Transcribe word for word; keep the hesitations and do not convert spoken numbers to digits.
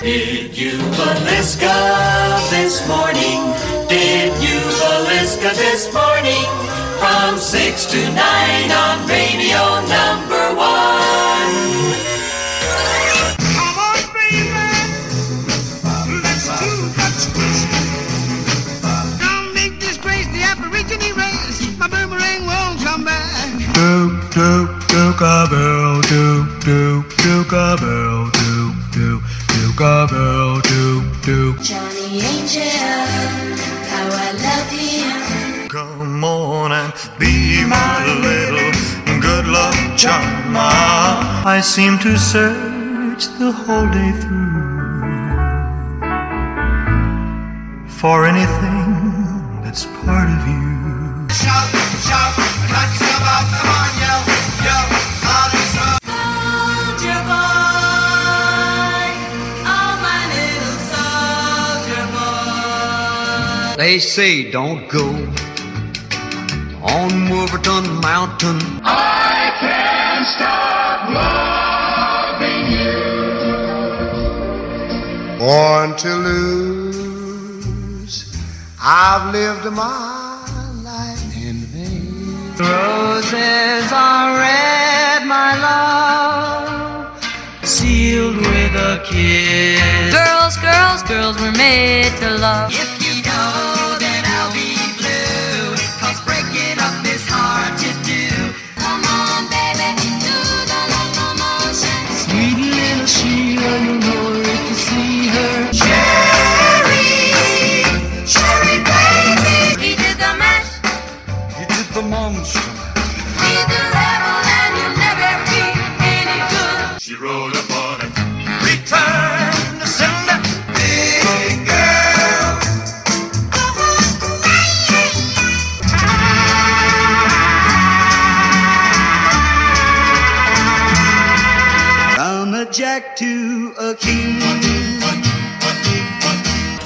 Did you Velisca this morning? Did you Velisca this morning? From six to nine on radio number one. Come on, baby, let's do the twist. Don't make this place the Aborigine race. My boomerang won't come back. Do do do bell, do do do bell, do do do bell, do do. Johnny Angel, how I love you. Come on and be my little good luck charm. I seem to search the whole day through for anything that's part of you. Shout, shout, knock yourself out, come on, yell, yell, out of stuff. Soldier boy, oh my little soldier boy. They say don't go on Wolverton Mountain. I can't stop loving you. Born to lose, I've lived my life in vain. Roses are red, my love, sealed with a kiss. Girls, girls, girls were made to love. If you know, then I'll be blue, 'cause breaking up is hard to do. Come on, baby, do the locomotion. Sweet little Sheila, you know if you see her. Cherry, cherry baby. He did the mash, You did the monster. he's a rebel and you'll never be any good. She rolled up on it. Return to sender. Big girl, From a jack to a king.